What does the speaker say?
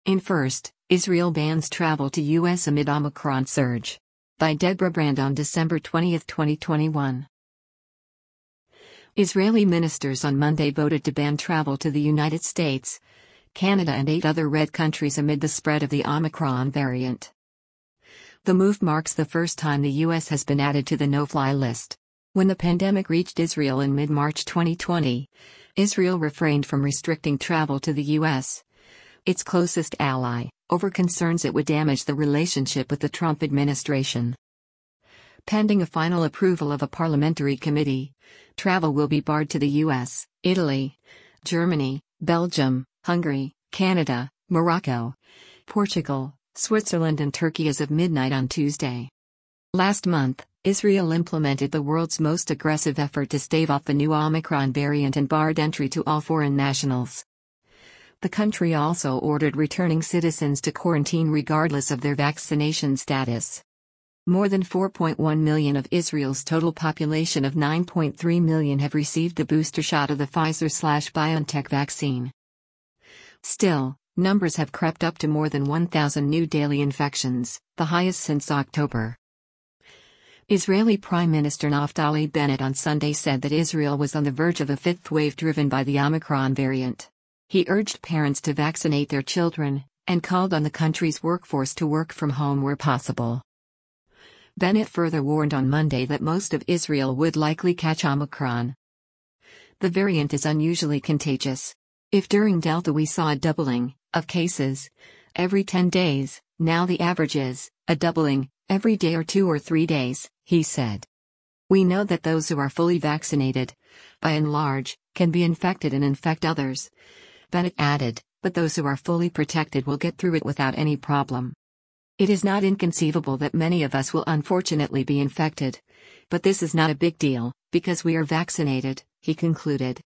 In first, Israel bans travel to U.S. amid Omicron surge. By Deborah Brand on December 20, 2021. Israeli ministers on Monday voted to ban travel to the United States, Canada and 8 other red countries amid the spread of the Omicron variant. The move marks the first time the U.S. has been added to the no-fly list. When the pandemic reached Israel in mid-March 2020, Israel refrained from restricting travel to the U.S., its closest ally, over concerns it would damage the relationship with the Trump administration. Pending a final approval of a parliamentary committee, travel will be barred to the U.S., Italy, Germany, Belgium, Hungary, Canada, Morocco, Portugal, Switzerland and Turkey as of midnight on Tuesday. Last month, Israel implemented the world's most aggressive effort to stave off the new Omicron variant and barred entry to all foreign nationals. The country also ordered returning citizens to quarantine regardless of their vaccination status. More than 4.1 million of Israel's total population of 9.3 million have received the booster shot of the Pfizer/BioNTech vaccine. Still, numbers have crept up to more than 1,000 new daily infections, the highest since October. Israeli Prime Minister Naftali Bennett on Sunday said that Israel was on the verge of a fifth wave driven by the Omicron variant. He urged parents to vaccinate their children, and called on the country's workforce to work from home where possible. Bennett further warned on Monday that most of Israel would likely catch Omicron. The variant is unusually contagious. If during Delta we saw a doubling of cases every 10 days, now the average is a doubling every day or 2 or 3 days, he said. We know that those who are fully vaccinated, by and large, can be infected and infect others, Bennett added, but those who are fully protected will get through it without any problem. It is not inconceivable that many of us will unfortunately be infected. But this is not a big deal, because we are vaccinated, he concluded.